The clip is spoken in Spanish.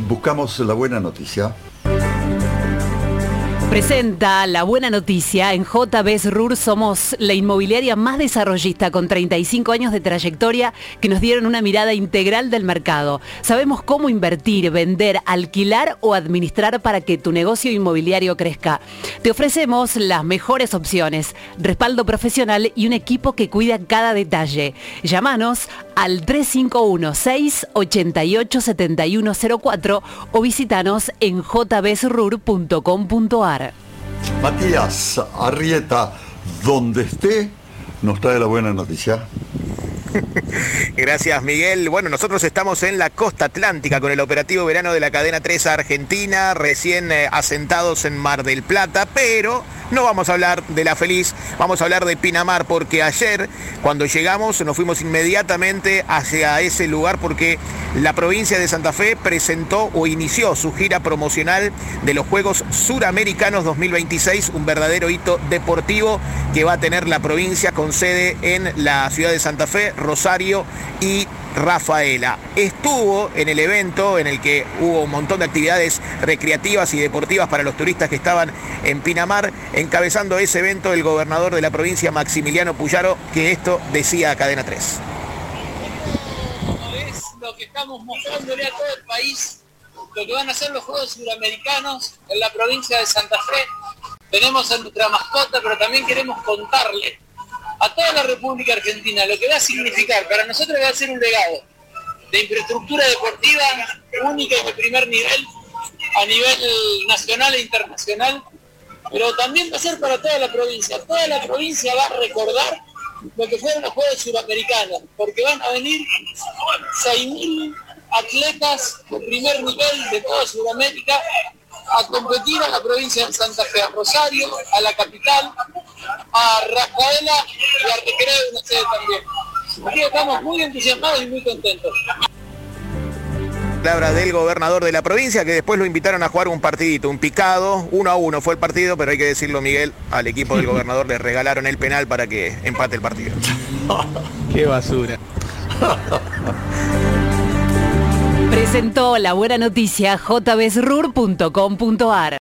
buscamos la buena noticia. Presenta la buena noticia. En JB Srur somos la inmobiliaria más desarrollista con 35 años de trayectoria que nos dieron una mirada integral del mercado. Sabemos cómo invertir, vender, alquilar o administrar para que tu negocio inmobiliario crezca. Te ofrecemos las mejores opciones, respaldo profesional y un equipo que cuida cada detalle. Llámanos al 3516-887104 o visitanos en jbsrur.com.ar. Matías Arrieta, donde esté, nos trae la buena noticia. Gracias, Miguel. Bueno, nosotros estamos en la costa atlántica con el operativo verano de la cadena 3 Argentina, recién asentados en Mar del Plata, pero no vamos a hablar de La Feliz, vamos a hablar de Pinamar, porque ayer, cuando llegamos, nos fuimos inmediatamente hacia ese lugar porque la provincia de Santa Fe presentó o inició su gira promocional de los Juegos Suramericanos 2026, un verdadero hito deportivo que va a tener la provincia con sede en la ciudad de Santa Fe, Rosario y Rafaela. Estuvo en el evento en el que hubo un montón de actividades recreativas y deportivas para los turistas que estaban en Pinamar, encabezando ese evento el gobernador de la provincia, Maximiliano Puyaro, que esto decía a Cadena 3. Es lo que estamos mostrándole a todo el país, lo que van a ser los Juegos Suramericanos en la provincia de Santa Fe. Tenemos a nuestra mascota, pero también queremos contarle a toda la República Argentina lo que va a significar. Para nosotros va a ser un legado de infraestructura deportiva única y de primer nivel a nivel nacional e internacional, pero también va a ser para toda la provincia. Toda la provincia va a recordar lo que fueron los Juegos Suramericanos, porque van a venir 6.000 atletas de primer nivel de toda Sudamérica a competir a la provincia de Santa Fe, a Rosario, a la capital, a Rafaela y a Recreo de una sede también. Aquí estamos muy entusiasmados y muy contentos. Palabras del gobernador de la provincia, que después lo invitaron a jugar un partidito, un picado, 1-1 fue el partido, pero hay que decirlo, Miguel, al equipo del gobernador le regalaron el penal para que empate el partido. ¡Qué basura! Presentó la buena noticia jbsrur.com.ar.